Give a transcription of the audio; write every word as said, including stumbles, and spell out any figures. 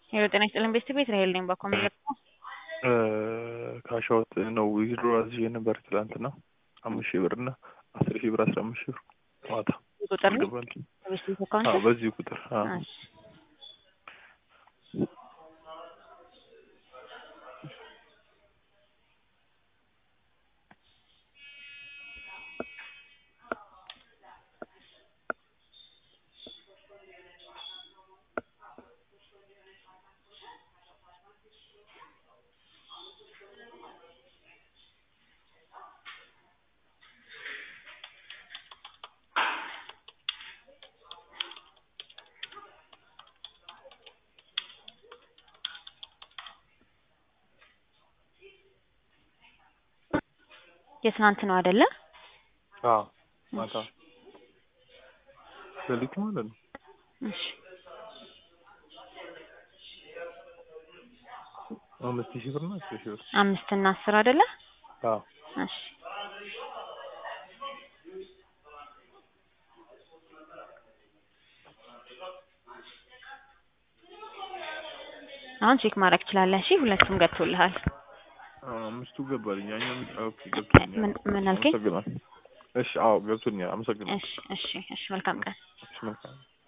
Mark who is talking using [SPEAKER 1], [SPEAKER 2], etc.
[SPEAKER 1] የወጠና ይስጥልን ቤተሰብ ራሄል ነኝ በኮምፒውተር
[SPEAKER 2] ካሻውት ነው ዊዝድሮ አዝዤ ነበር ትላንትና አምስት ሺህ ብር እና አስር ሺህ ብር አስራ አምስት ሺህ ብር ማታ
[SPEAKER 1] ቁጥር ነው
[SPEAKER 2] ገባልኝ።
[SPEAKER 1] በዚህ አካውንት
[SPEAKER 2] አዎ በዚህ ቁጥር አዎ
[SPEAKER 1] እሺ የትናንት ነው አይደለ?
[SPEAKER 2] አዎ ማታ ሌሊት ማለት ነው።
[SPEAKER 1] እሺ
[SPEAKER 2] አምስት ሺህ ብር እና አስር ሺህ ብር
[SPEAKER 1] አምስት እና አስር አይደለ?
[SPEAKER 2] አዎ
[SPEAKER 1] እሺ አሁን ቼክ ማድረግ ትችላለህ። እሺ ሁለቱም ገብቶልሃል።
[SPEAKER 2] አምስቱ ገባልኝ። ያኛው ኦኬ ገብቶኛል።
[SPEAKER 1] ምን ምን አልከኝ?
[SPEAKER 2] እሺ አዎ ገብቶኛል። አመሰግናለሁ።
[SPEAKER 1] እሺ እሺ እሺ መልካም ቀን።
[SPEAKER 2] እሺ መልካም